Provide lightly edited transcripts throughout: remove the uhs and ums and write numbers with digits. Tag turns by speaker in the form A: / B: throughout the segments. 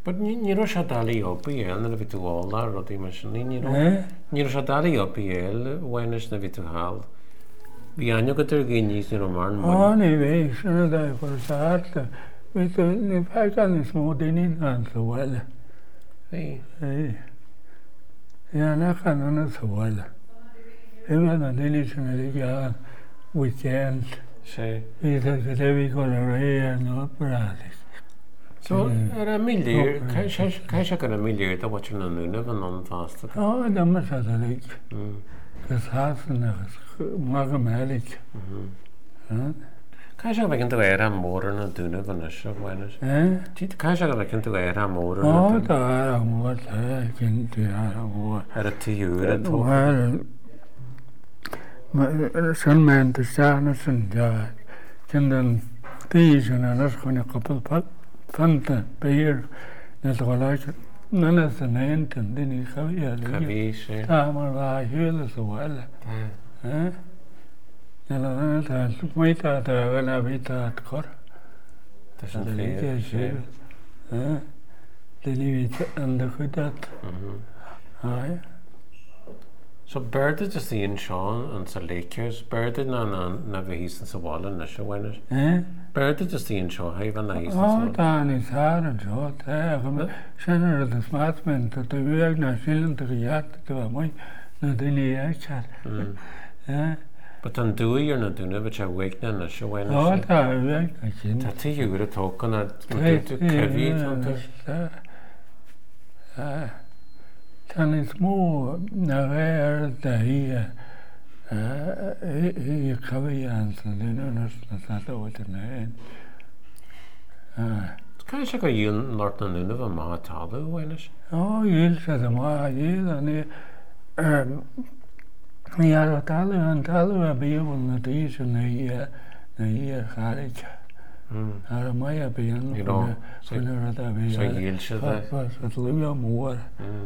A: But ní ro se dalí op í eil na bhí tú ála rodí mar sin ní ro se dalí op í eil bhhainis na bhí tú hall. Bhí aine go tar gé níos ní mar
B: ní bhé sinna d chu sáta ní feáil is mó daoine an sa bhile. Nach an sa bhile. Iime na daoine sinna ag weekend. Bhí go bhí go ré an oprádig.
A: So a milliúr, cai se gan a milliúr a bhaid na núna an an fásta?
B: Da mar se a lig. Gus hásan agus má go mélik.
A: Cai se bheith tú éir an mór na dúna bhana se bhhainis? Tí cai se bheith tú éir an mór na dúna?
B: Tá an mór cinn tú an mór.
A: Ar a tíúr a tó?
B: Sin men te steachna sin cin den tí sin an chuine coppel fanta beir na goláid nana san éantan duine chaíile.
A: Cabhí sé.
B: Tá mar bha hiúla sa bhile. Tá muoite gana bhítá chur.
A: Tá sin féad sé.
B: Duine bhí an de chuidat.
A: So bird just íon seán an sa léicirs, bird na bheith hísan sa bhála na se bhhainis? Bird just íon seo haimh na hísan sa bhála?
B: Tá ní sá an seo, sinar a smartment a do bhíag na sílanta go dheartta go bh muid na duine étear.
A: But an dúí ar na dúna bheit se bhaicna na se bhhainis?
B: Tá bhíag na sin.
A: Tá tíúr a tócan a cehí
B: tá. Tá is mó na bhéir de hí cabhí an san duine na sáhailte na éin.
A: Cai se go dhéon lort na núna bh má talú bhhainis?
B: Dhéil se a má dhéal a ní ar talú an talú a bíomhil na dí sin na hí chairite. Ar a mai a bíon chuine a bhí
A: dhéil se
B: lú mór.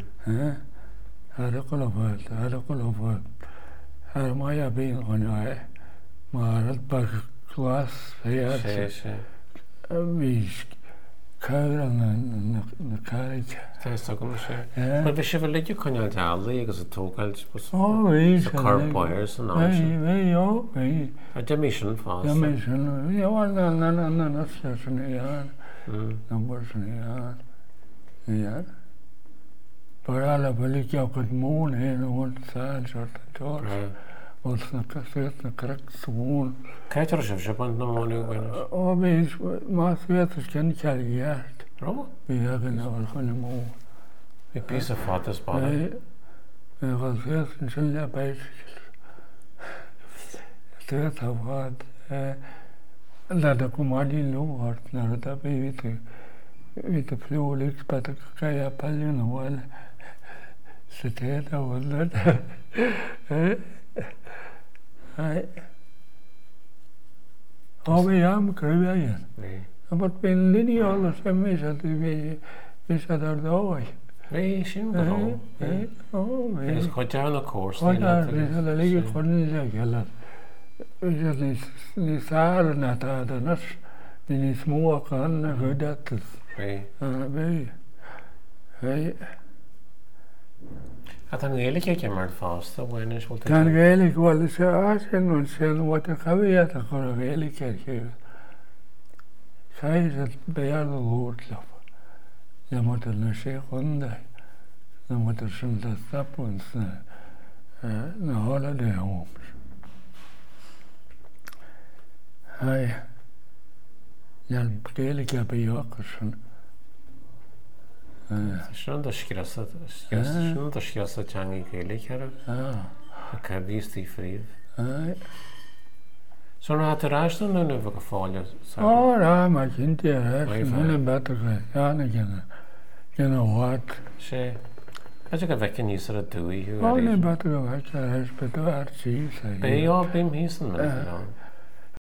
B: Ar a go bhfuil ar mai a bíon chuine mar bag chlás féar bhí cair na chairite.
A: Tá go sé. Mar bhí se bh leidir chuineáil dealaí agus a tógáil
B: bhí
A: carpáir san á sin.
B: Bhí
A: A de mí sin fás.
B: De mé sin bhíháil na sin íán na bhar sin íán. Bar eile bhfuil ceachad mún éon bhhail sáil seart an teir. Bhil na cosúit na correct smún.
A: Caiitar sibh se bant na mónú bhhainis?
B: Bhí más bhétas cin cear gheart. Bhí agan a bhil chuine mó.
A: Bhí pí a fátas bada?
B: Bhí bhil féas an sin le béis. Tuair tá bhád le a go máilí lúhart na a bhí hí a fliúlaigh beta go cai a peilú na bhile sa téad a bhfuil le. Bhí am cruú aon. But bhíon lineála sé mé bhí se ar dóhaid.
A: Bhí sin go Is chuidear na cós
B: le lí chuní le geile. Ní sáir na tá nas ní smóachán na chuidetas. Bhí.
A: A an ggéala ce mar fásta bhhainis bhil
B: Tá ggéala bhil sé á sin sin bhhat a chaíad a chur a bhéala chéir. Chais béar le lúirtlap. Le mu na sé chundaid na mu sin le stapúns na hála de homes. Leal céala ce bíochar sin.
A: Sin a sciasa teangaí chéala chear a cabhíostí fríomh. So ná ráisna nuna bh go fáile?
B: Rá mar cinnti muna betacha teanna gena bhhat.
A: sé. Caide go bheice níos ar a dúíú?
B: Bhna beta go bhaite ar beú ar tíí.
A: Bé á bím hísan me.